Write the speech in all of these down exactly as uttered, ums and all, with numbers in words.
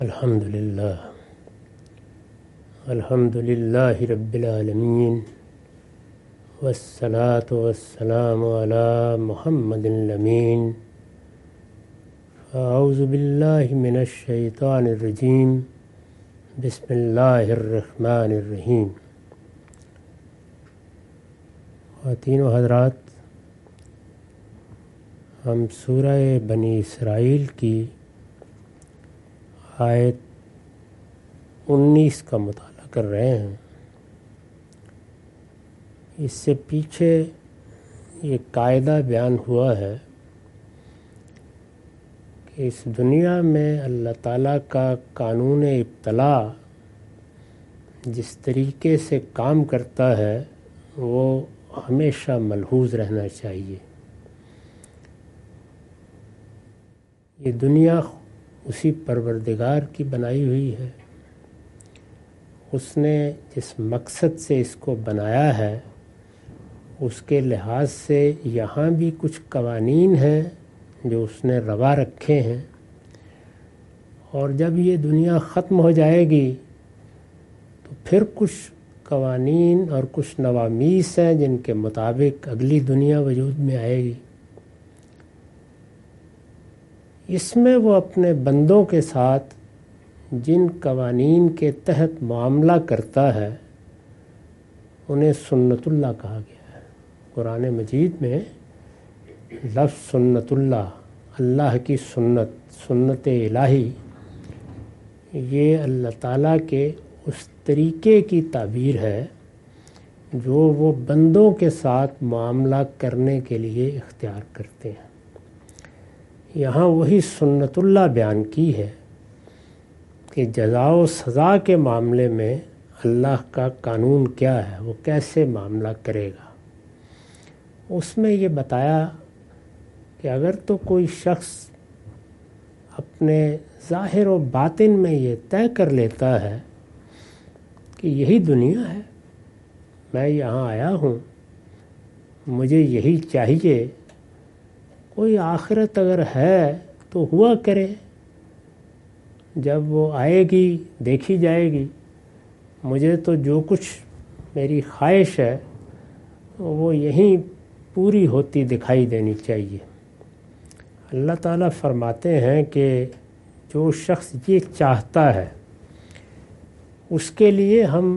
الحمد للہ الحمد للہ رب العالمین والصلاة والسلام علی محمد الامین اعوذ باللہ من الشیطان الرجیم بسم اللہ الرحمن الرحیم۔ خواتین و حضرات، ہم سورہ بنی اسرائیل کی آیت انیس کا مطالعہ کر رہے ہیں۔ اس سے پیچھے یہ قاعدہ بیان ہوا ہے کہ اس دنیا میں اللہ تعالیٰ کا قانون ابتلا جس طریقے سے کام کرتا ہے وہ ہمیشہ ملحوظ رہنا چاہیے۔ یہ دنیا اسی پروردگار کی بنائی ہوئی ہے۔ اس نے جس مقصد سے اس کو بنایا ہے اس کے لحاظ سے یہاں بھی کچھ قوانین ہیں جو اس نے روا رکھے ہیں، اور جب یہ دنیا ختم ہو جائے گی تو پھر کچھ قوانین اور کچھ نوامیس ہیں جن کے مطابق اگلی دنیا وجود میں آئے گی۔ اس میں وہ اپنے بندوں کے ساتھ جن قوانین کے تحت معاملہ کرتا ہے انہیں سنت اللہ کہا گیا ہے۔ قرآن مجید میں لفظ سنت اللہ، اللہ کی سنت، سنت الہی، یہ اللہ تعالیٰ کے اس طریقے کی تعبیر ہے جو وہ بندوں کے ساتھ معاملہ کرنے کے لیے اختیار کرتے ہیں۔ یہاں وہی سنت اللہ بیان کی ہے کہ جزا و سزا کے معاملے میں اللہ کا قانون کیا ہے، وہ کیسے معاملہ کرے گا۔ اس میں یہ بتایا کہ اگر تو کوئی شخص اپنے ظاہر و باطن میں یہ طے کر لیتا ہے کہ یہی دنیا ہے، میں یہاں آیا ہوں، مجھے یہی چاہیے، کوئی آخرت اگر ہے تو ہوا کرے، جب وہ آئے گی دیکھی جائے گی، مجھے تو جو کچھ میری خواہش ہے وہ یہیں پوری ہوتی دکھائی دینی چاہیے۔ اللہ تعالیٰ فرماتے ہیں کہ جو شخص یہ چاہتا ہے اس کے لیے ہم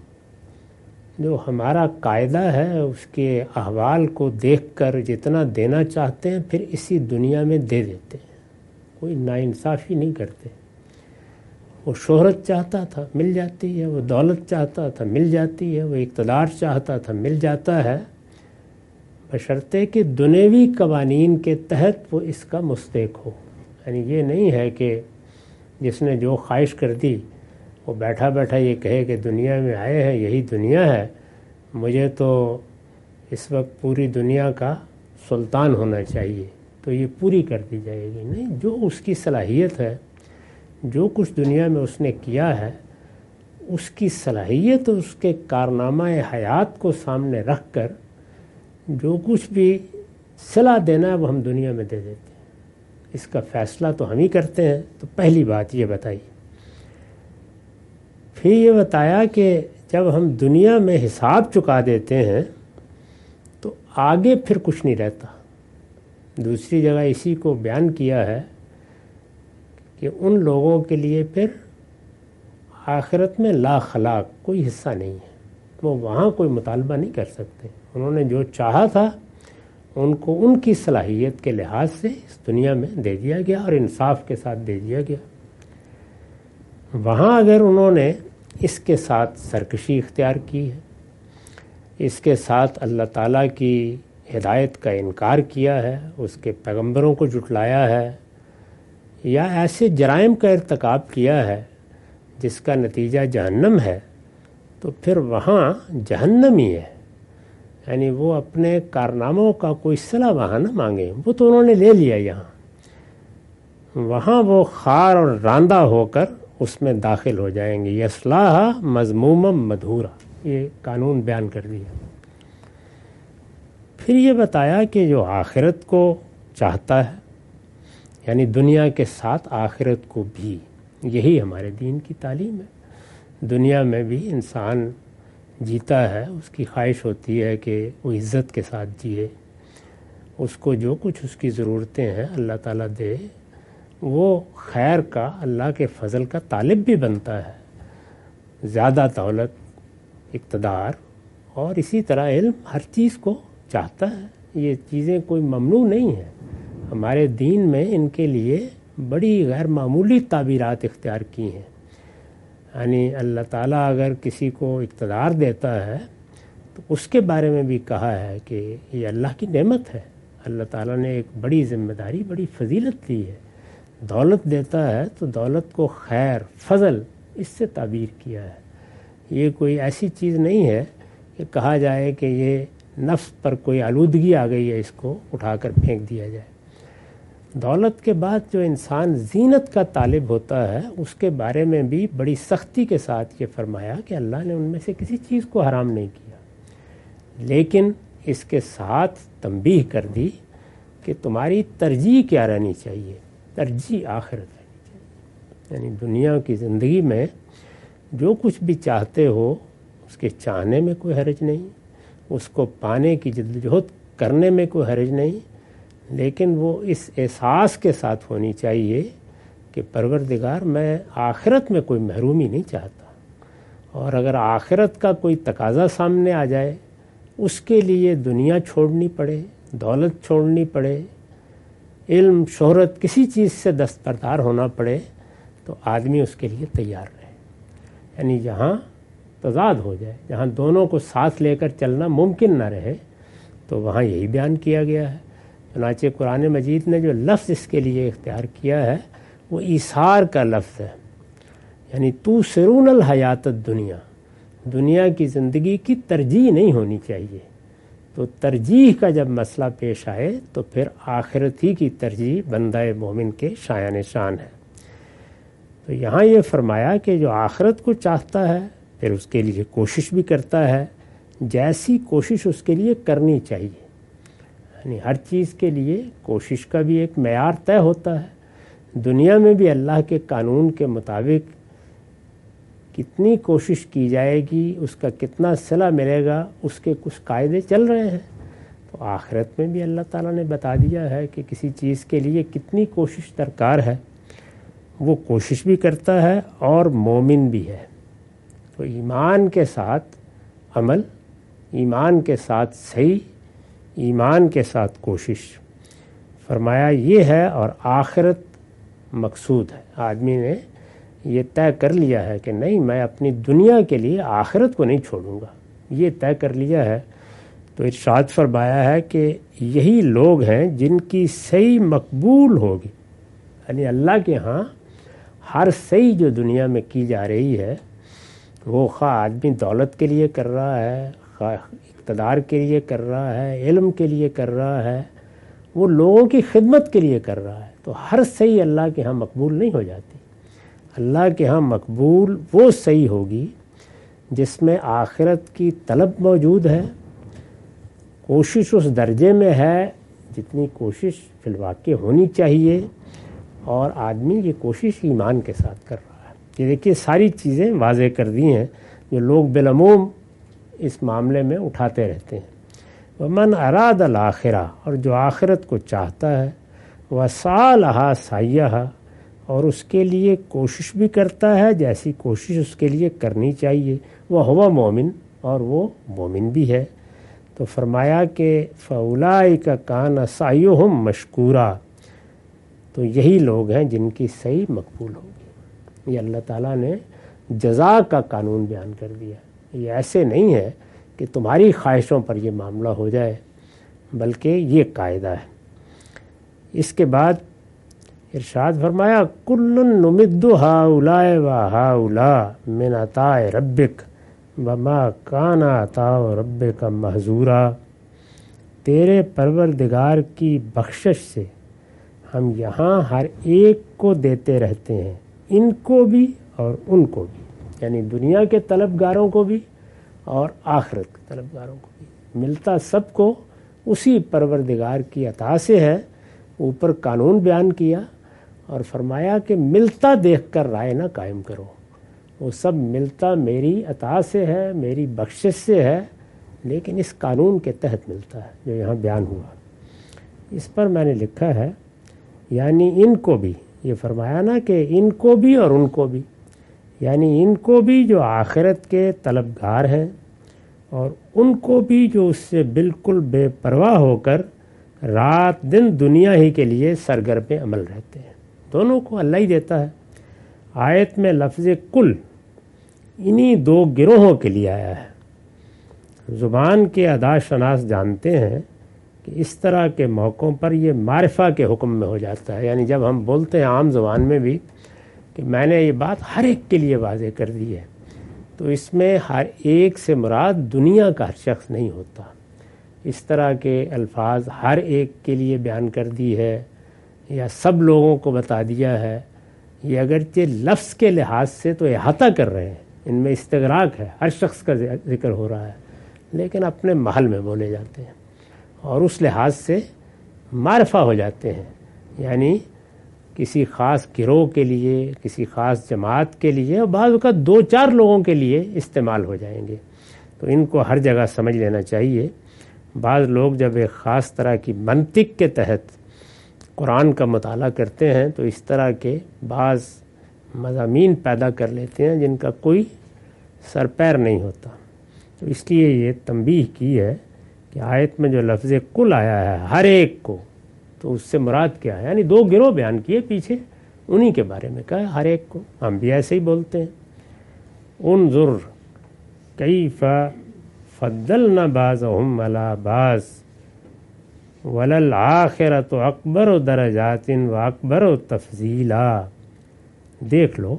جو ہمارا قاعدہ ہے اس کے احوال کو دیکھ کر جتنا دینا چاہتے ہیں پھر اسی دنیا میں دے دیتے ہیں، کوئی ناانصافی نہیں کرتے۔ وہ شہرت چاہتا تھا مل جاتی ہے، وہ دولت چاہتا تھا مل جاتی ہے، وہ اقتدار چاہتا تھا مل جاتا ہے، بشرطے کہ دنیوی قوانین کے تحت وہ اس کا مستحق ہو۔ یعنی یہ نہیں ہے کہ جس نے جو خواہش کر دی وہ بیٹھا بیٹھا یہ کہے کہ دنیا میں آئے ہیں یہی دنیا ہے، مجھے تو اس وقت پوری دنیا کا سلطان ہونا چاہیے تو یہ پوری کر دی جائے گی۔ نہیں، جو اس کی صلاحیت ہے، جو کچھ دنیا میں اس نے کیا ہے، اس کی صلاحیت اور اس کے کارنامہ حیات کو سامنے رکھ کر جو کچھ بھی صلاح دینا ہے وہ ہم دنیا میں دے دیتے ہیں۔ اس کا فیصلہ تو ہم ہی کرتے ہیں۔ تو پہلی بات یہ بتائی۔ پھر یہ بتایا کہ جب ہم دنیا میں حساب چکا دیتے ہیں تو آگے پھر کچھ نہیں رہتا۔ دوسری جگہ اسی کو بیان کیا ہے کہ ان لوگوں کے لیے پھر آخرت میں لا خلاق کوئی حصہ نہیں ہے، وہ وہاں کوئی مطالبہ نہیں کر سکتے۔ انہوں نے جو چاہا تھا ان کو ان کی صلاحیت کے لحاظ سے اس دنیا میں دے دیا گیا اور انصاف کے ساتھ دے دیا گیا۔ وہاں اگر انہوں نے اس کے ساتھ سرکشی اختیار کی ہے، اس کے ساتھ اللہ تعالیٰ کی ہدایت کا انکار کیا ہے، اس کے پیغمبروں کو جھٹلایا ہے، یا ایسے جرائم کا ارتکاب کیا ہے جس کا نتیجہ جہنم ہے، تو پھر وہاں جہنم ہی ہے۔ یعنی وہ اپنے کارناموں کا کوئی صلہ وہاں نہ مانگے، وہ تو انہوں نے لے لیا یہاں، وہاں وہ خار اور راندہ ہو کر اس میں داخل ہو جائیں گے۔ یصلاھا مذموما مدحورا، یہ قانون بیان کر دیا۔ پھر یہ بتایا کہ جو آخرت کو چاہتا ہے، یعنی دنیا کے ساتھ آخرت کو بھی، یہی ہمارے دین کی تعلیم ہے۔ دنیا میں بھی انسان جیتا ہے، اس کی خواہش ہوتی ہے کہ وہ عزت کے ساتھ جیے، اس کو جو کچھ اس کی ضرورتیں ہیں اللہ تعالیٰ دے، وہ خیر کا، اللہ کے فضل کا طالب بھی بنتا ہے۔ زیادہ دولت، اقتدار اور اسی طرح علم، ہر چیز کو چاہتا ہے۔ یہ چیزیں کوئی ممنوع نہیں ہیں، ہمارے دین میں ان کے لیے بڑی غیر معمولی تعبیرات اختیار کی ہیں۔ یعنی اللہ تعالیٰ اگر کسی کو اقتدار دیتا ہے تو اس کے بارے میں بھی کہا ہے کہ یہ اللہ کی نعمت ہے، اللہ تعالیٰ نے ایک بڑی ذمہ داری، بڑی فضیلت دی ہے۔ دولت دیتا ہے تو دولت کو خیر، فضل، اس سے تعبیر کیا ہے۔ یہ کوئی ایسی چیز نہیں ہے کہ کہا جائے کہ یہ نفس پر کوئی آلودگی آ گئی ہے، اس کو اٹھا کر پھینک دیا جائے۔ دولت کے بعد جو انسان زینت کا طالب ہوتا ہے، اس کے بارے میں بھی بڑی سختی کے ساتھ یہ فرمایا کہ اللہ نے ان میں سے کسی چیز کو حرام نہیں کیا، لیکن اس کے ساتھ تنبیہ کر دی کہ تمہاری ترجیح کیا رہنی چاہیے، ترجیح آخرت رہنی چاہیے۔ یعنی دنیا کی زندگی میں جو کچھ بھی چاہتے ہو اس کے چاہنے میں کوئی حرج نہیں، اس کو پانے کی جدوجہد کرنے میں کوئی حرج نہیں، لیکن وہ اس احساس کے ساتھ ہونی چاہیے کہ پروردگار میں آخرت میں کوئی محرومی نہیں چاہتا، اور اگر آخرت کا کوئی تقاضا سامنے آ جائے، اس کے لیے دنیا چھوڑنی پڑے، دولت چھوڑنی پڑے، علم، شہرت، کسی چیز سے دستبردار ہونا پڑے، تو آدمی اس کے لیے تیار رہے۔ یعنی جہاں تضاد ہو جائے، جہاں دونوں کو ساتھ لے کر چلنا ممکن نہ رہے، تو وہاں یہی بیان کیا گیا ہے۔ چنانچہ قرآن مجید نے جو لفظ اس کے لیے اختیار کیا ہے وہ ایثار کا لفظ ہے، یعنی تو سرون الحیات الدنیا، دنیا کی زندگی کی ترجیح نہیں ہونی چاہیے۔ تو ترجیح کا جب مسئلہ پیش آئے تو پھر آخرت ہی کی ترجیح بندہ مومن کے شایان شان ہے۔ تو یہاں یہ فرمایا کہ جو آخرت کو چاہتا ہے پھر اس کے لیے کوشش بھی کرتا ہے، جیسی کوشش اس کے لیے کرنی چاہیے۔ یعنی ہر چیز کے لیے کوشش کا بھی ایک معیار طے ہوتا ہے۔ دنیا میں بھی اللہ کے قانون کے مطابق کتنی کوشش کی جائے گی، اس کا کتنا صلہ ملے گا، اس کے کچھ قاعدے چل رہے ہیں۔ تو آخرت میں بھی اللہ تعالیٰ نے بتا دیا ہے کہ کسی چیز کے لیے کتنی کوشش درکار ہے، وہ کوشش بھی کرتا ہے اور مومن بھی ہے۔ تو ایمان کے ساتھ عمل، ایمان کے ساتھ صحیح، ایمان کے ساتھ کوشش، فرمایا یہ ہے، اور آخرت مقصود ہے۔ آدمی نے یہ طے کر لیا ہے کہ نہیں، میں اپنی دنیا کے لیے آخرت کو نہیں چھوڑوں گا، یہ طے کر لیا ہے، تو ارشاد فرمایا ہے کہ یہی لوگ ہیں جن کی صحیح مقبول ہوگی۔ یعنی اللہ کے ہاں ہر صحیح جو دنیا میں کی جا رہی ہے، وہ خواہ آدمی دولت کے لیے کر رہا ہے، خواہ اقتدار کے لیے کر رہا ہے، علم کے لیے کر رہا ہے، وہ لوگوں کی خدمت کے لیے کر رہا ہے، تو ہر صحیح اللہ کے ہاں مقبول نہیں ہو جاتی۔ اللہ کے ہاں مقبول وہ صحیح ہوگی جس میں آخرت کی طلب موجود ہے، کوشش اس درجے میں ہے جتنی کوشش فی الواقع ہونی چاہیے، اور آدمی یہ کوشش ایمان کے ساتھ کر رہا ہے۔ یہ دیکھیے ساری چیزیں واضح کر دی ہیں جو لوگ بالعموم اس معاملے میں اٹھاتے رہتے ہیں۔ ومن اراد الآخرہ، اور جو آخرت کو چاہتا ہے، وسعی لہا سعیہا، اور اس کے لیے کوشش بھی کرتا ہے جیسی کوشش اس کے لیے کرنی چاہیے، وہ ہوا مومن، اور وہ مومن بھی ہے۔ تو فرمایا کہ فاولئک کان سعیہم مشکورا، تو یہی لوگ ہیں جن کی صحیح مقبول ہوگی۔ یہ اللہ تعالیٰ نے جزا کا قانون بیان کر دیا۔ یہ ایسے نہیں ہے کہ تمہاری خواہشوں پر یہ معاملہ ہو جائے، بلکہ یہ قاعدہ ہے۔ اس کے بعد ارشاد فرمایا کل نمد ہؤلاء وہؤلاء من عطاء ربک وما کان عطاء ربک محظورا، تیرے پروردگار کی بخشش سے ہم یہاں ہر ایک کو دیتے رہتے ہیں، ان کو بھی اور ان کو بھی، یعنی دنیا کے طلبگاروں کو بھی اور آخرت کے طلبگاروں کو بھی، ملتا سب کو اسی پروردگار کی عطا سے ہے۔ اوپر قانون بیان کیا، اور فرمایا کہ ملتا دیکھ کر رائے نہ قائم کرو، وہ سب ملتا میری عطا سے ہے، میری بخشش سے ہے، لیکن اس قانون کے تحت ملتا ہے جو یہاں بیان ہوا۔ اس پر میں نے لکھا ہے یعنی ان کو بھی، یہ فرمایا نا کہ ان کو بھی اور ان کو بھی، یعنی ان کو بھی جو آخرت کے طلبگار ہیں اور ان کو بھی جو اس سے بالکل بے پرواہ ہو کر رات دن دنیا ہی کے لیے سرگرم عمل رہتے ہیں، دونوں کو اللہ ہی دیتا ہے۔ آیت میں لفظ کل انہی دو گروہوں کے لیے آیا ہے۔ زبان کے ادا شناس جانتے ہیں کہ اس طرح کے موقعوں پر یہ معرفہ کے حکم میں ہو جاتا ہے، یعنی جب ہم بولتے ہیں عام زبان میں بھی کہ میں نے یہ بات ہر ایک کے لیے واضح کر دی ہے، تو اس میں ہر ایک سے مراد دنیا کا ہر شخص نہیں ہوتا۔ اس طرح کے الفاظ ہر ایک کے لیے بیان کر دی ہے یا سب لوگوں کو بتا دیا ہے، یہ اگرچہ لفظ کے لحاظ سے تو احاطہ کر رہے ہیں، ان میں استغراق ہے، ہر شخص کا ذکر ہو رہا ہے، لیکن اپنے محل میں بولے جاتے ہیں اور اس لحاظ سے معرفہ ہو جاتے ہیں، یعنی کسی خاص گروہ کے لیے، کسی خاص جماعت کے لیے، اور بعض اوقات دو چار لوگوں کے لیے استعمال ہو جائیں گے، تو ان کو ہر جگہ سمجھ لینا چاہیے۔ بعض لوگ جب ایک خاص طرح کی منطق کے تحت قرآن کا مطالعہ کرتے ہیں تو اس طرح کے بعض مضامین پیدا کر لیتے ہیں جن کا کوئی سر پیر نہیں ہوتا، تو اس لیے یہ تنبیہ کی ہے کہ آیت میں جو لفظ کل آیا ہے ہر ایک کو، تو اس سے مراد کیا ہے، یعنی دو گروہ بیان کیے پیچھے، انہی کے بارے میں کہا ہر ایک کو، ہم بھی ایسے ہی بولتے ہیں۔ انظر کیف فضلنا بعضهم علی بعض وللآخرۃ اکبر درجات واکبر تفضیلا، دیکھ لو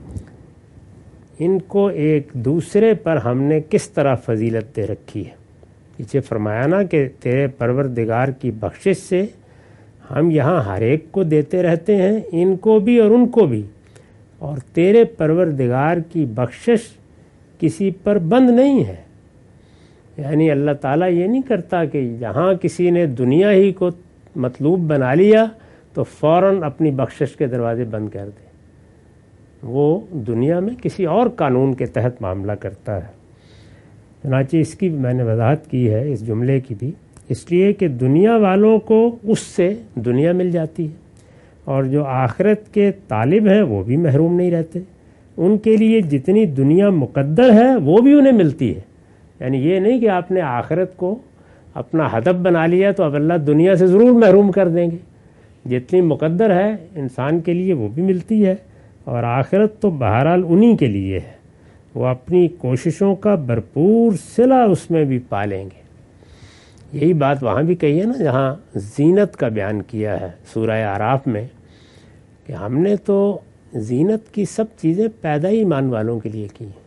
ان کو ایک دوسرے پر ہم نے کس طرح فضیلت دے رکھی ہے۔ پیچھے فرمایا نا کہ تیرے پروردگار کی بخشش سے ہم یہاں ہر ایک کو دیتے رہتے ہیں، ان کو بھی اور ان کو بھی، اور تیرے پروردگار کی بخشش کسی پر بند نہیں ہے، یعنی اللہ تعالیٰ یہ نہیں کرتا کہ جہاں کسی نے دنیا ہی کو مطلوب بنا لیا تو فوراً اپنی بخشش کے دروازے بند کر دے، وہ دنیا میں کسی اور قانون کے تحت معاملہ کرتا ہے۔ چنانچہ اس کی میں نے وضاحت کی ہے اس جملے کی بھی، اس لیے کہ دنیا والوں کو اس سے دنیا مل جاتی ہے، اور جو آخرت کے طالب ہیں وہ بھی محروم نہیں رہتے، ان کے لیے جتنی دنیا مقدر ہے وہ بھی انہیں ملتی ہے، یعنی یہ نہیں کہ آپ نے آخرت کو اپنا ہدف بنا لیا تو اب اللہ دنیا سے ضرور محروم کر دیں گے، جتنی مقدر ہے انسان کے لیے وہ بھی ملتی ہے، اور آخرت تو بہرحال انہی کے لیے ہے، وہ اپنی کوششوں کا بھرپور صلہ اس میں بھی پالیں گے۔ یہی بات وہاں بھی کہی ہے نا جہاں زینت کا بیان کیا ہے سورہ اعراف میں، کہ ہم نے تو زینت کی سب چیزیں پیدا ہی ایمان والوں کے لیے کی ہیں،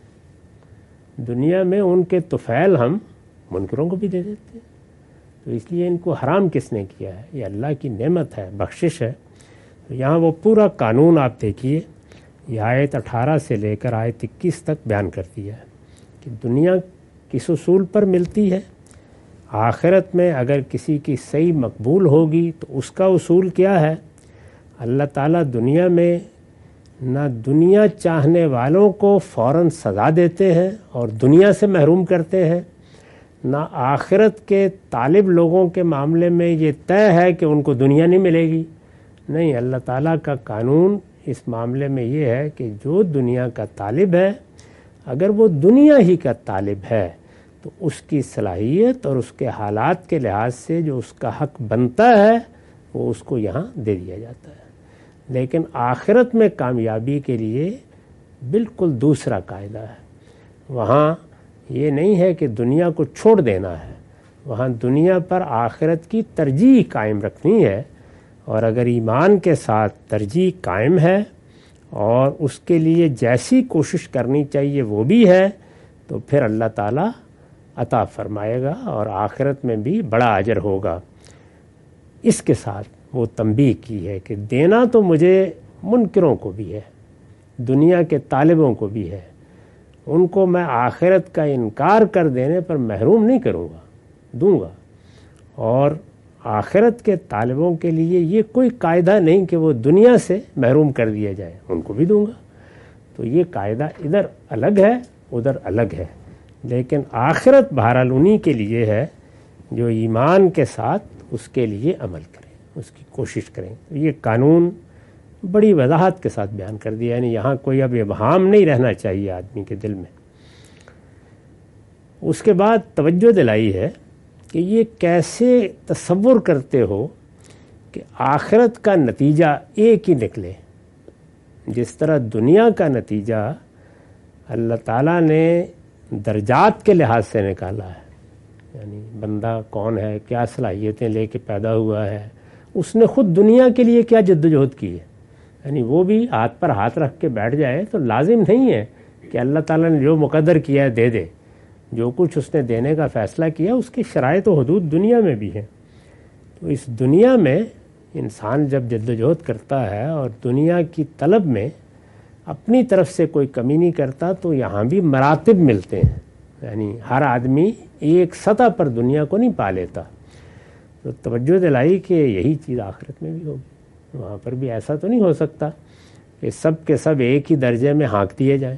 دنیا میں ان کے طفیل ہم منکروں کو بھی دے دیتے ہیں، تو اس لیے ان کو حرام کس نے کیا ہے؟ یہ اللہ کی نعمت ہے، بخشش ہے۔ تو یہاں وہ پورا قانون آپ دیکھیے، یہ آیت اٹھارہ سے لے کر آیت اکیس تک بیان کر دیا ہے کہ دنیا کس اصول پر ملتی ہے، آخرت میں اگر کسی کی صحیح مقبول ہوگی تو اس کا اصول کیا ہے۔ اللہ تعالیٰ دنیا میں نہ دنیا چاہنے والوں کو فوراً سزا دیتے ہیں اور دنیا سے محروم کرتے ہیں، نہ آخرت کے طالب لوگوں کے معاملے میں یہ طے ہے کہ ان کو دنیا نہیں ملے گی، نہیں، اللہ تعالیٰ کا قانون اس معاملے میں یہ ہے کہ جو دنیا کا طالب ہے اگر وہ دنیا ہی کا طالب ہے تو اس کی صلاحیت اور اس کے حالات کے لحاظ سے جو اس کا حق بنتا ہے وہ اس کو یہاں دے دیا جاتا ہے، لیکن آخرت میں کامیابی کے لیے بالکل دوسرا قاعدہ ہے، وہاں یہ نہیں ہے کہ دنیا کو چھوڑ دینا ہے، وہاں دنیا پر آخرت کی ترجیح قائم رکھنی ہے، اور اگر ایمان کے ساتھ ترجیح قائم ہے اور اس کے لیے جیسی کوشش کرنی چاہیے وہ بھی ہے تو پھر اللہ تعالیٰ عطا فرمائے گا اور آخرت میں بھی بڑا اجر ہوگا۔ اس کے ساتھ وہ تنبیہ کی ہے کہ دینا تو مجھے منکروں کو بھی ہے، دنیا کے طالبوں کو بھی ہے، ان کو میں آخرت کا انکار کر دینے پر محروم نہیں کروں گا، دوں گا، اور آخرت کے طالبوں کے لیے یہ کوئی قاعدہ نہیں کہ وہ دنیا سے محروم کر دیا جائے، ان کو بھی دوں گا. تو یہ قاعدہ ادھر الگ ہے ادھر الگ ہے، لیکن آخرت بہرحال انہی کے لیے ہے جو ایمان کے ساتھ اس کے لیے عمل کریں، اس کی کوشش کریں. تو یہ قانون بڑی وضاحت کے ساتھ بیان کر دیا، یعنی یہاں کوئی اب ابہام نہیں رہنا چاہیے آدمی کے دل میں. اس کے بعد توجہ دلائی ہے کہ یہ کیسے تصور کرتے ہو کہ آخرت کا نتیجہ ایک ہی نکلے. جس طرح دنیا کا نتیجہ اللہ تعالیٰ نے درجات کے لحاظ سے نکالا ہے، یعنی بندہ کون ہے، کیا صلاحیتیں لے کے پیدا ہوا ہے، اس نے خود دنیا کے لیے کیا جدوجہد کی ہے. یعنی وہ بھی ہاتھ پر ہاتھ رکھ کے بیٹھ جائے تو لازم نہیں ہے کہ اللہ تعالیٰ نے جو مقدر کیا ہے دے دے. جو کچھ اس نے دینے کا فیصلہ کیا اس کی شرائط و حدود دنیا میں بھی ہیں. تو اس دنیا میں انسان جب جدوجہد کرتا ہے اور دنیا کی طلب میں اپنی طرف سے کوئی کمی نہیں کرتا تو یہاں بھی مراتب ملتے ہیں. یعنی ہر آدمی ایک سطح پر دنیا کو نہیں پا لیتا. تو توجہ دلائی کہ یہی چیز آخرت میں بھی ہوگی. وہاں پر بھی ایسا تو نہیں ہو سکتا کہ سب کے سب ایک ہی درجے میں ہانک دیے جائیں.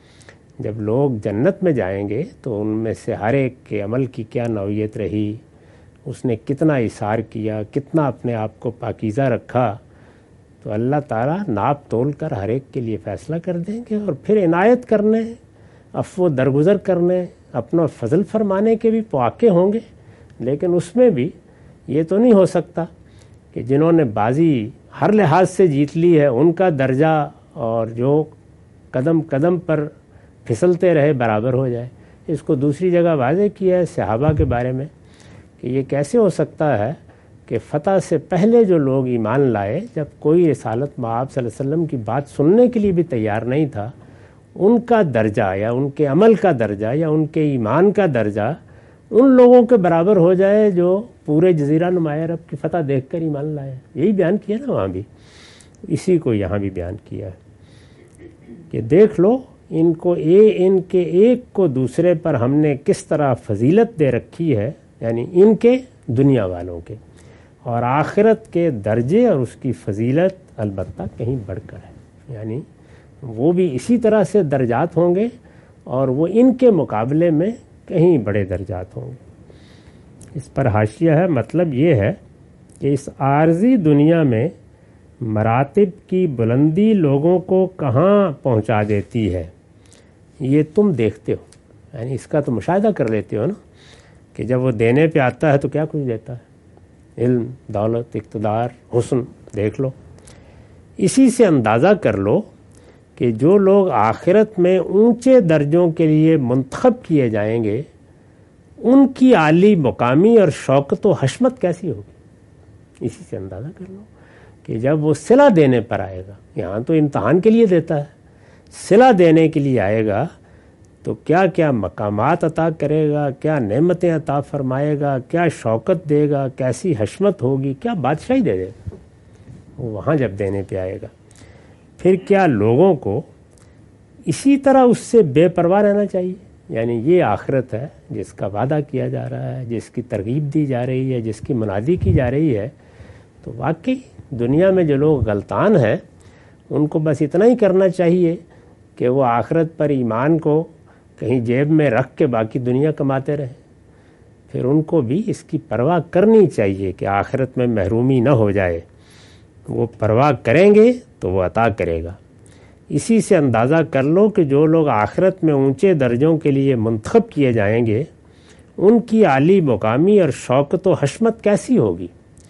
جب لوگ جنت میں جائیں گے تو ان میں سے ہر ایک کے عمل کی کیا نوعیت رہی، اس نے کتنا ایثار کیا، کتنا اپنے آپ کو پاکیزہ رکھا، تو اللہ تعالیٰ ناپ تول کر ہر ایک کے لیے فیصلہ کر دیں گے. اور پھر عنایت کرنے، عفو و درگزر کرنے، اپنا فضل فرمانے کے بھی مواقع ہوں گے. لیکن اس میں بھی یہ تو نہیں ہو سکتا کہ جنہوں نے بازی ہر لحاظ سے جیت لی ہے ان کا درجہ اور جو قدم قدم پر پھسلتے رہے برابر ہو جائے. اس کو دوسری جگہ واضح کیا ہے صحابہ کے بارے میں کہ یہ کیسے ہو سکتا ہے کہ فتح سے پہلے جو لوگ ایمان لائے، جب کوئی رسالت مآب صلی اللہ علیہ وسلم کی بات سننے کے لیے بھی تیار نہیں تھا، ان کا درجہ یا ان کے عمل کا درجہ یا ان کے ایمان کا درجہ ان لوگوں کے برابر ہو جائے جو پورے جزیرہ نمایاں عرب کی فتح دیکھ کر ایمان لائے. یہی بیان کیا نا وہاں بھی، اسی کو یہاں بھی بیان کیا ہے کہ دیکھ لو ان کو اے ان کے ایک کو دوسرے پر ہم نے کس طرح فضیلت دے رکھی ہے، یعنی ان کے دنیا والوں کے، اور آخرت کے درجے اور اس کی فضیلت البتہ کہیں بڑھ کر ہے. یعنی وہ بھی اسی طرح سے درجات ہوں گے اور وہ ان کے مقابلے میں کہیں بڑے درجات ہوں گے. اس پر حاشیہ ہے، مطلب یہ ہے کہ اس عارضی دنیا میں مراتب کی بلندی لوگوں کو کہاں پہنچا دیتی ہے یہ تم دیکھتے ہو. یعنی اس کا تو مشاہدہ کر لیتے ہو نا کہ جب وہ دینے پہ آتا ہے تو کیا کچھ دیتا ہے، علم، دولت، اقتدار، حسن. دیکھ لو، اسی سے اندازہ کر لو کہ جو لوگ آخرت میں اونچے درجوں کے لیے منتخب کیے جائیں گے ان کی عالی مقامی اور شوکت و حشمت کیسی ہوگی. اسی سے اندازہ کر لو کہ جب وہ صلہ دینے پر آئے گا، یہاں تو امتحان کے لیے دیتا ہے، صلہ دینے کے لیے آئے گا تو کیا کیا مقامات عطا کرے گا، کیا نعمتیں عطا فرمائے گا، کیا شوکت دے گا، کیسی حشمت ہوگی، کیا بادشاہی دے دے گا وہ وہاں جب دینے پہ آئے گا. پھر کیا لوگوں کو اسی طرح اس سے بے پرواہ رہنا چاہیے. یعنی یہ آخرت ہے جس کا وعدہ کیا جا رہا ہے، جس کی ترغیب دی جا رہی ہے، جس کی منادی کی جا رہی ہے. تو واقعی دنیا میں جو لوگ غلطان ہیں ان کو بس اتنا ہی کرنا چاہیے کہ وہ آخرت پر ایمان کو کہیں جیب میں رکھ کے باقی دنیا کماتے رہیں. پھر ان کو بھی اس کی پرواہ کرنی چاہیے کہ آخرت میں محرومی نہ ہو جائے. وہ پرواہ کریں گے تو وہ عطا کرے گا. اسی سے اندازہ کر لو کہ جو لوگ آخرت میں اونچے درجوں کے لیے منتخب کیے جائیں گے ان کی عالی مقامی اور شوکت و حشمت کیسی ہوگی.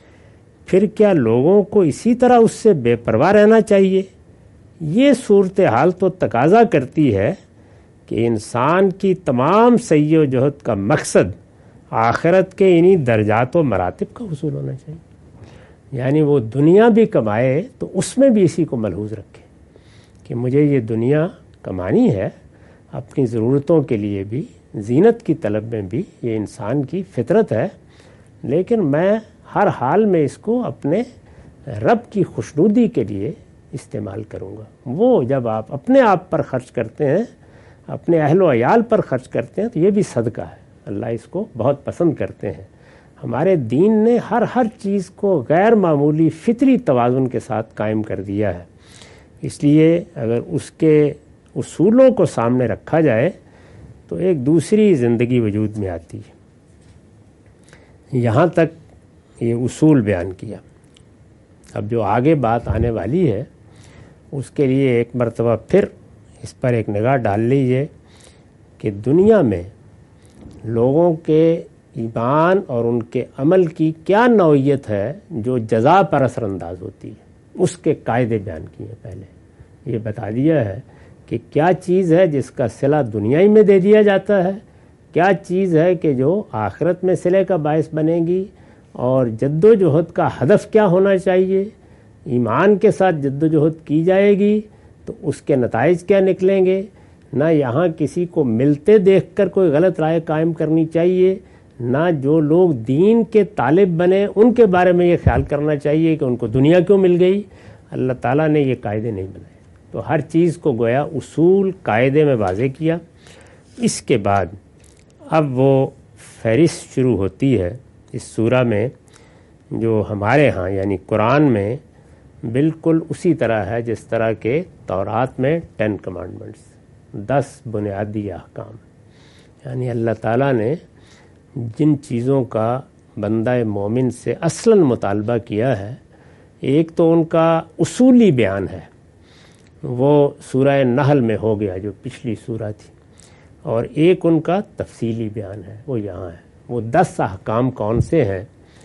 پھر کیا لوگوں کو اسی طرح اس سے بے پرواہ رہنا چاہیے. یہ صورتحال تو تقاضا کرتی ہے کہ انسان کی تمام سعی و جہد کا مقصد آخرت کے انہی درجات و مراتب کا حصول ہونا چاہیے. یعنی وہ دنیا بھی کمائے تو اس میں بھی اسی کو ملحوظ رکھے کہ مجھے یہ دنیا کمانی ہے اپنی ضرورتوں کے لیے بھی، زینت کی طلب میں بھی، یہ انسان کی فطرت ہے، لیکن میں ہر حال میں اس کو اپنے رب کی خوشنودی کے لیے استعمال کروں گا. وہ جب آپ اپنے آپ پر خرچ کرتے ہیں، اپنے اہل و عیال پر خرچ کرتے ہیں تو یہ بھی صدقہ ہے. اللہ اس کو بہت پسند کرتے ہیں. ہمارے دین نے ہر ہر چیز کو غیر معمولی فطری توازن کے ساتھ قائم کر دیا ہے. اس لیے اگر اس کے اصولوں کو سامنے رکھا جائے تو ایک دوسری زندگی وجود میں آتی ہے. یہاں تک یہ اصول بیان کیا. اب جو آگے بات آنے والی ہے اس کے لیے ایک مرتبہ پھر اس پر ایک نگاہ ڈال لیجیے کہ دنیا میں لوگوں کے ایمان اور ان کے عمل کی کیا نوعیت ہے جو جزا پر اثر انداز ہوتی ہے. اس کے قاعدے بیان کیے. پہلے یہ بتا دیا ہے کہ کیا چیز ہے جس کا صلہ دنیا ہی میں دے دیا جاتا ہے، کیا چیز ہے کہ جو آخرت میں صلے کا باعث بنے گی، اور جد و جہد کا ہدف کیا ہونا چاہیے. ایمان کے ساتھ جد و جہد کی جائے گی تو اس کے نتائج کیا نکلیں گے. نہ یہاں کسی کو ملتے دیکھ کر کوئی غلط رائے قائم کرنی چاہیے، نہ جو لوگ دین کے طالب بنے ان کے بارے میں یہ خیال کرنا چاہیے کہ ان کو دنیا کیوں مل گئی. اللہ تعالیٰ نے یہ قاعدے نہیں بنائے. تو ہر چیز کو گویا اصول قاعدے میں واضح کیا. اس کے بعد اب وہ فہرست شروع ہوتی ہے اس سورہ میں جو ہمارے ہاں یعنی قرآن میں بالکل اسی طرح ہے جس طرح کہ تورات میں ٹین کمانڈمنٹس، دس بنیادی احکام. یعنی اللہ تعالیٰ نے جن چیزوں کا بندہ مومن سے اصلاً مطالبہ کیا ہے، ایک تو ان کا اصولی بیان ہے، وہ سورہ نحل میں ہو گیا جو پچھلی سورہ تھی، اور ایک ان کا تفصیلی بیان ہے وہ یہاں ہے. وہ دس احکام کون سے ہیں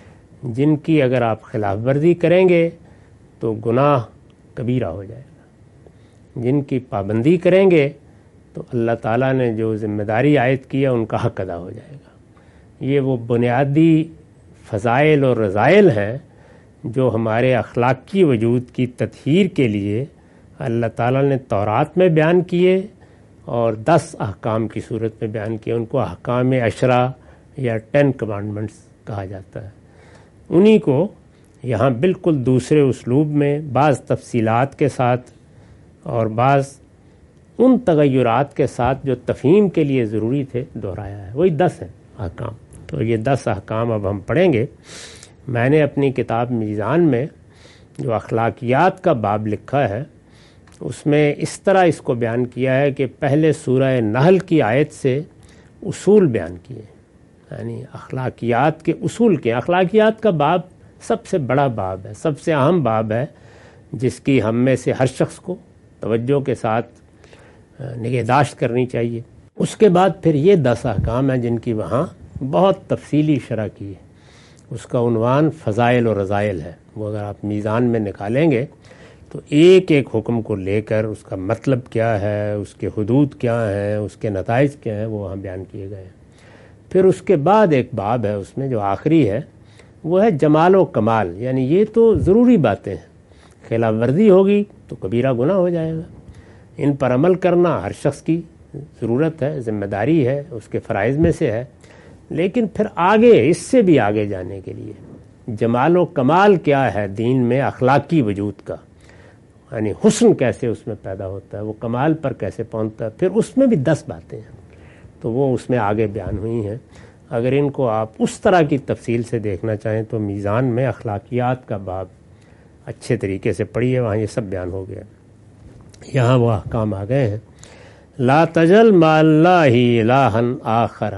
جن کی اگر آپ خلاف ورزی کریں گے تو گناہ کبیرہ ہو جائے گا، جن کی پابندی کریں گے تو اللہ تعالیٰ نے جو ذمہ داری عائد کیا ان کا حق ادا ہو جائے گا. یہ وہ بنیادی فضائل اور رذائل ہیں جو ہمارے اخلاقی وجود کی تطہیر کے لیے اللہ تعالیٰ نے تورات میں بیان کیے اور دس احکام کی صورت میں بیان کیے. ان کو احکام عشرہ یا ٹین کمانڈمنٹس کہا جاتا ہے. انہی کو یہاں بالکل دوسرے اسلوب میں بعض تفصیلات کے ساتھ اور بعض ان تغیرات کے ساتھ جو تفہیم کے لیے ضروری تھے دہرایا ہے. وہی دس ہیں احکام. تو یہ دس احکام اب ہم پڑھیں گے. میں نے اپنی کتاب میزان میں جو اخلاقیات کا باب لکھا ہے اس میں اس طرح اس کو بیان کیا ہے کہ پہلے سورہ نحل کی آیت سے اصول بیان کیے، یعنی اخلاقیات کے اصول کے. اخلاقیات کا باب سب سے بڑا باب ہے، سب سے اہم باب ہے، جس کی ہم میں سے ہر شخص کو توجہ کے ساتھ نگہداشت کرنی چاہیے. اس کے بعد پھر یہ دس احکام ہیں جن کی وہاں بہت تفصیلی شرح کی ہے. اس کا عنوان فضائل و رذائل ہے. وہ اگر آپ میزان میں نکالیں گے تو ایک ایک حکم کو لے کر اس کا مطلب کیا ہے، اس کے حدود کیا ہیں، اس کے نتائج کیا ہیں، وہ وہاں بیان کیے گئے ہیں. پھر اس کے بعد ایک باب ہے اس میں جو آخری ہے وہ ہے جمال و کمال. یعنی یہ تو ضروری باتیں ہیں، خلاف ورزی ہوگی تو کبیرہ گناہ ہو جائے گا. ان پر عمل کرنا ہر شخص کی ضرورت ہے، ذمہ داری ہے، اس کے فرائض میں سے ہے. لیکن پھر آگے اس سے بھی آگے جانے کے لیے جمال و کمال کیا ہے دین میں اخلاقی وجود کا، یعنی حسن کیسے اس میں پیدا ہوتا ہے، وہ کمال پر کیسے پہنچتا ہے. پھر اس میں بھی دس باتیں ہیں تو وہ اس میں آگے بیان ہوئی ہیں. اگر ان کو آپ اس طرح کی تفصیل سے دیکھنا چاہیں تو میزان میں اخلاقیات کا باب اچھے طریقے سے پڑھیے، وہاں یہ سب بیان ہو گیا. یہاں وہ احکام آ گئے ہیں. لا تجل مع اللہ الہا آخر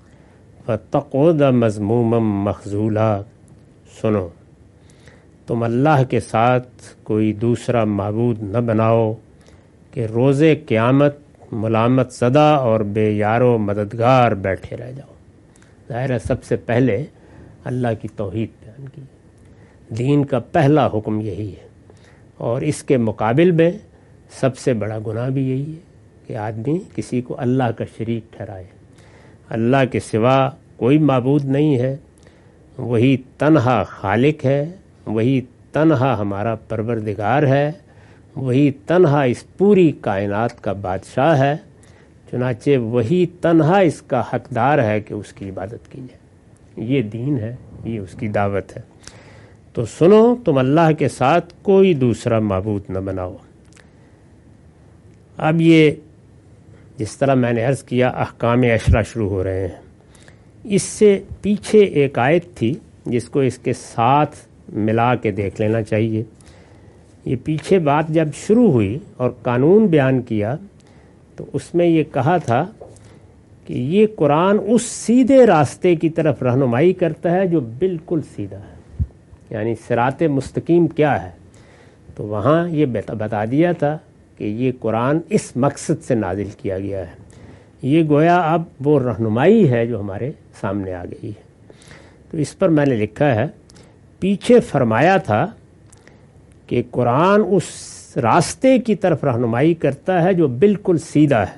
فتقعد مذموما مخذولا. سنو، تم اللہ کے ساتھ کوئی دوسرا معبود نہ بناؤ کہ روز قیامت ملامت زدہ اور بے یار و مددگار بیٹھے رہ جاؤ. ظاہر ہے سب سے پہلے اللہ کی توحید بیان کی. دین کا پہلا حکم یہی ہے، اور اس کے مقابل میں سب سے بڑا گناہ بھی یہی ہے کہ آدمی کسی کو اللہ کا شریک ٹھہرائے. اللہ کے سوا کوئی معبود نہیں ہے، وہی تنہا خالق ہے، وہی تنہا ہمارا پروردگار ہے، وہی تنہا اس پوری کائنات کا بادشاہ ہے. چنانچہ وہی تنہا اس کا حقدار ہے کہ اس کی عبادت کی جائے. یہ دین ہے، یہ اس کی دعوت ہے. تو سنو، تم اللہ کے ساتھ کوئی دوسرا معبود نہ بناؤ. اب یہ جس طرح میں نے عرض کیا احکام عشرہ شروع ہو رہے ہیں. اس سے پیچھے ایک آیت تھی جس کو اس کے ساتھ ملا کے دیکھ لینا چاہیے. یہ پیچھے بات جب شروع ہوئی اور قانون بیان کیا تو اس میں یہ کہا تھا کہ یہ قرآن اس سیدھے راستے کی طرف رہنمائی کرتا ہے جو بالکل سیدھا ہے، یعنی صراط مستقیم کیا ہے. تو وہاں یہ بتا دیا تھا کہ یہ قرآن اس مقصد سے نازل کیا گیا ہے. یہ گویا اب وہ رہنمائی ہے جو ہمارے سامنے آ گئی ہے. تو اس پر میں نے لکھا ہے، پیچھے فرمایا تھا کہ قرآن اس راستے کی طرف رہنمائی کرتا ہے جو بالکل سیدھا ہے.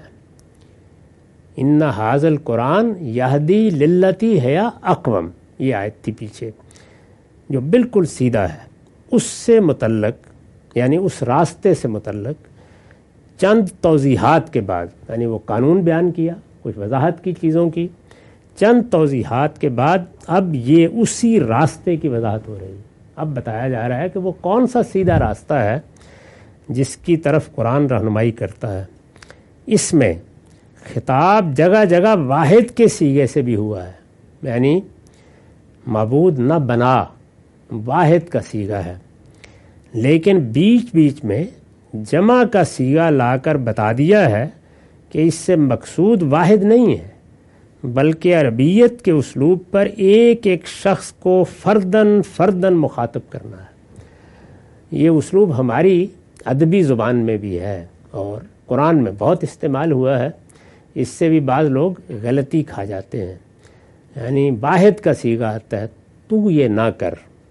ان ھذا القرآن یہدی للتی ہی اقوم، یہ آیت تھی پیچھے، جو بالکل سیدھا ہے. اس سے متعلق یعنی اس راستے سے متعلق چند توضیحات کے بعد، یعنی وہ قانون بیان کیا، کچھ وضاحت کی چیزوں کی، چند توضیحات کے بعد اب یہ اسی راستے کی وضاحت ہو رہی ہے. اب بتایا جا رہا ہے کہ وہ کون سا سیدھا راستہ ہے جس کی طرف قرآن رہنمائی کرتا ہے. اس میں خطاب جگہ جگہ واحد کے سیغے سے بھی ہوا ہے، یعنی معبود نہ بنا، واحد کا سیغہ ہے. لیکن بیچ بیچ میں جمع کا سیغہ لا کر بتا دیا ہے کہ اس سے مقصود واحد نہیں ہے بلکہ عربیت کے اسلوب پر ایک ایک شخص کو فردن فردن مخاطب کرنا ہے. یہ اسلوب ہماری ادبی زبان میں بھی ہے اور قرآن میں بہت استعمال ہوا ہے. اس سے بھی بعض لوگ غلطی کھا جاتے ہیں، یعنی واحد کا سیغہ آتا ہے، تو یہ نہ کر،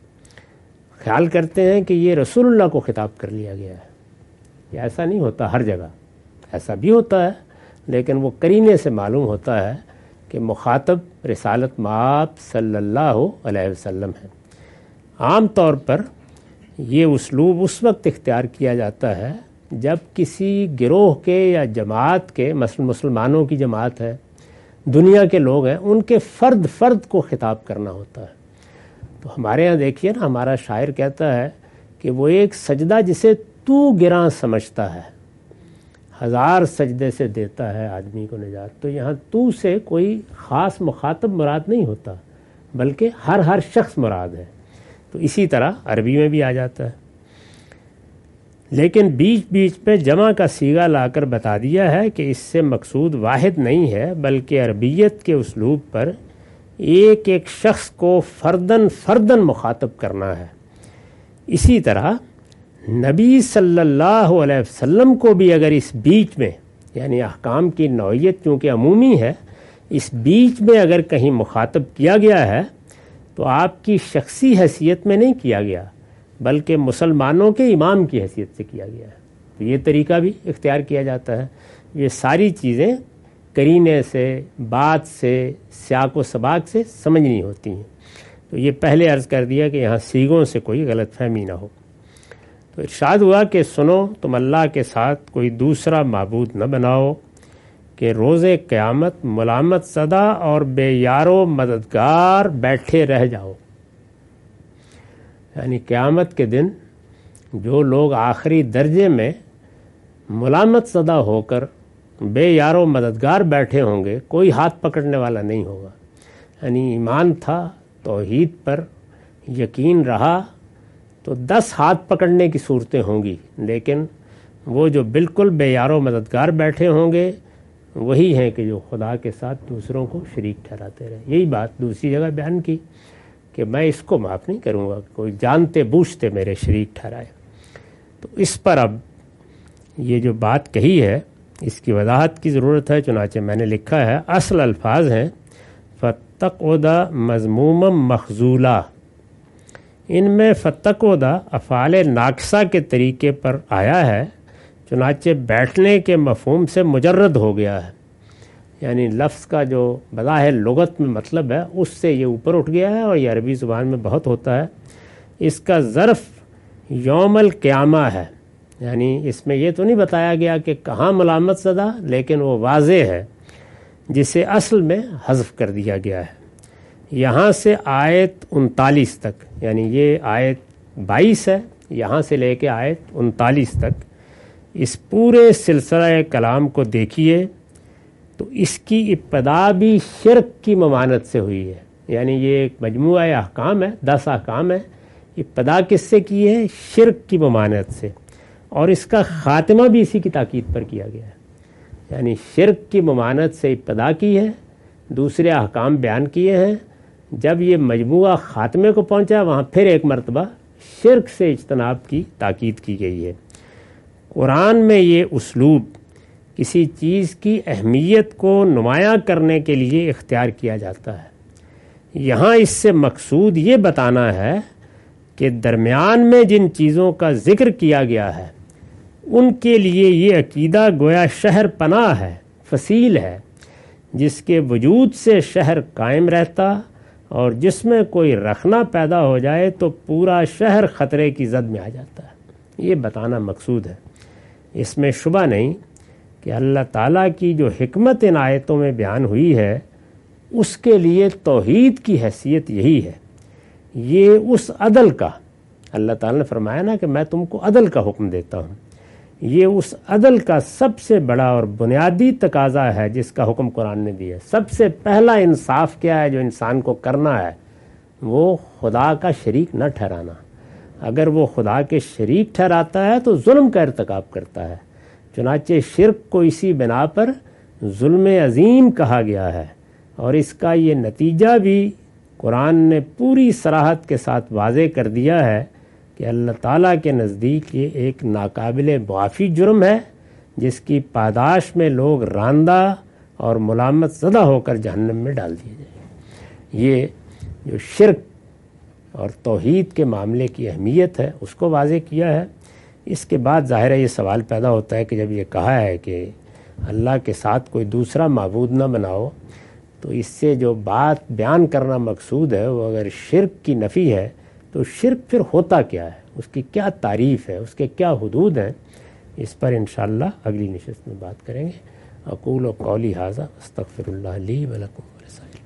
خیال کرتے ہیں کہ یہ رسول اللہ کو خطاب کر لیا گیا ہے. یہ ایسا نہیں ہوتا. ہر جگہ ایسا بھی ہوتا ہے لیکن وہ قرینے سے معلوم ہوتا ہے کہ مخاطب رسالت مآب صلی اللہ علیہ وسلم ہے. عام طور پر یہ اسلوب اس وقت اختیار کیا جاتا ہے جب کسی گروہ کے یا جماعت کے، مثلا مسلمانوں کی جماعت ہے، دنیا کے لوگ ہیں، ان کے فرد فرد کو خطاب کرنا ہوتا ہے. تو ہمارے ہاں دیکھیے نا، ہمارا شاعر کہتا ہے کہ وہ ایک سجدہ جسے تو گراں سمجھتا ہے، ہزار سجدے سے دیتا ہے آدمی کو نجات. تو یہاں تو سے کوئی خاص مخاطب مراد نہیں ہوتا بلکہ ہر ہر شخص مراد ہے. تو اسی طرح عربی میں بھی آ جاتا ہے. لیکن بیچ بیچ میں جمع کا سیغہ لا کر بتا دیا ہے کہ اس سے مقصود واحد نہیں ہے بلکہ عربیت کے اسلوب پر ایک ایک شخص کو فردن فردن مخاطب کرنا ہے. اسی طرح نبی صلی اللہ علیہ وسلم کو بھی اگر اس بیچ میں، یعنی احکام کی نوعیت چونکہ عمومی ہے، اس بیچ میں اگر کہیں مخاطب کیا گیا ہے تو آپ کی شخصی حیثیت میں نہیں کیا گیا بلکہ مسلمانوں کے امام کی حیثیت سے کیا گیا ہے. تو یہ طریقہ بھی اختیار کیا جاتا ہے. یہ ساری چیزیں قرینے سے، بات سے، سیاق و سباق سے سمجھنی ہوتی ہیں. تو یہ پہلے عرض کر دیا کہ یہاں سیغوں سے کوئی غلط فہمی نہ ہو. تو ارشاد ہوا کہ سنو، تم اللہ کے ساتھ کوئی دوسرا معبود نہ بناؤ کہ روز قیامت ملامت زدہ اور بے یار و مددگار بیٹھے رہ جاؤ. یعنی قیامت کے دن جو لوگ آخری درجے میں ملامت زدہ ہو کر بے یار و مددگار بیٹھے ہوں گے، کوئی ہاتھ پکڑنے والا نہیں ہوگا. یعنی ایمان تھا، توحید پر یقین رہا تو دس ہاتھ پکڑنے کی صورتیں ہوں گی، لیکن وہ جو بالکل بے یار و مددگار بیٹھے ہوں گے وہی ہیں کہ جو خدا کے ساتھ دوسروں کو شریک ٹھہراتے رہے. یہی بات دوسری جگہ بیان کی کہ میں اس کو معاف نہیں کروں گا کوئی جانتے بوجھتے میرے شریک ٹھہرائے. تو اس پر اب یہ جو بات کہی ہے اس کی وضاحت کی ضرورت ہے. چنانچہ میں نے لکھا ہے، اصل الفاظ ہیں فَتَّقْعُدَ مَذْمُومًا مَخْذُولًا. ان میں فتقودہ افعال ناقصہ کے طریقے پر آیا ہے، چنانچہ بیٹھنے کے مفہوم سے مجرد ہو گیا ہے. یعنی لفظ کا جو بظاہر لغت میں مطلب ہے اس سے یہ اوپر اٹھ گیا ہے اور یہ عربی زبان میں بہت ہوتا ہے. اس کا ظرف یوم القیامہ ہے، یعنی اس میں یہ تو نہیں بتایا گیا کہ کہاں ملامت زدہ، لیکن وہ واضح ہے جسے اصل میں حذف کر دیا گیا ہے. یہاں سے آیت انتالیس تک، یعنی یہ آیت بائیس ہے، یہاں سے لے کے آیت انتالیس تک اس پورے سلسلہ کلام کو دیکھیے تو اس کی ابتدا بھی شرک کی ممانت سے ہوئی ہے، یعنی یہ ایک مجموعہ احکام ہے، دس احکام ہے، ابتدا کس سے کی ہے؟ شرک کی ممانت سے، اور اس کا خاتمہ بھی اسی کی تاکید پر کیا گیا ہے، یعنی شرک کی ممانت سے ابتدا کی ہے، دوسرے احکام بیان کیے ہیں، جب یہ مجموعہ خاتمے کو پہنچا وہاں پھر ایک مرتبہ شرک سے اجتناب کی تاکید کی گئی ہے۔ قرآن میں یہ اسلوب کسی چیز کی اہمیت کو نمایاں کرنے کے لیے اختیار کیا جاتا ہے۔ یہاں اس سے مقصود یہ بتانا ہے کہ درمیان میں جن چیزوں کا ذکر کیا گیا ہے ان کے لیے یہ عقیدہ گویا شہر پناہ ہے، فصیل ہے، جس کے وجود سے شہر قائم رہتا، اور جس میں کوئی رخنا پیدا ہو جائے تو پورا شہر خطرے کی زد میں آ جاتا ہے، یہ بتانا مقصود ہے۔ اس میں شبہ نہیں کہ اللہ تعالیٰ کی جو حکمت ان آیتوں میں بیان ہوئی ہے اس کے لیے توحید کی حیثیت یہی ہے۔ یہ اس عدل کا، اللہ تعالیٰ نے فرمایا نا کہ میں تم کو عدل کا حکم دیتا ہوں، یہ اس عدل کا سب سے بڑا اور بنیادی تقاضا ہے جس کا حکم قرآن نے دیا۔ سب سے پہلا انصاف کیا ہے جو انسان کو کرنا ہے؟ وہ خدا کا شریک نہ ٹھہرانا۔ اگر وہ خدا کے شریک ٹھہراتا ہے تو ظلم کا ارتکاب کرتا ہے، چنانچہ شرک کو اسی بنا پر ظلم عظیم کہا گیا ہے، اور اس کا یہ نتیجہ بھی قرآن نے پوری صراحت کے ساتھ واضح کر دیا ہے کہ اللہ تعالیٰ کے نزدیک یہ ایک ناقابل معافی جرم ہے جس کی پاداش میں لوگ راندہ اور ملامت زدہ ہو کر جہنم میں ڈال دیے جائیں۔ یہ جو شرک اور توحید کے معاملے کی اہمیت ہے اس کو واضح کیا ہے۔ اس کے بعد ظاہر ہے یہ سوال پیدا ہوتا ہے کہ جب یہ کہا ہے کہ اللہ کے ساتھ کوئی دوسرا معبود نہ بناؤ، تو اس سے جو بات بیان کرنا مقصود ہے وہ اگر شرک کی نفی ہے تو شرک پھر ہوتا کیا ہے، اس کی کیا تعریف ہے، اس کے کیا حدود ہیں؟ اس پر انشاءاللہ اگلی نشست میں بات کریں گے۔ اقول و قولی ھذا استغفر اللہ لی و لکم ولسائر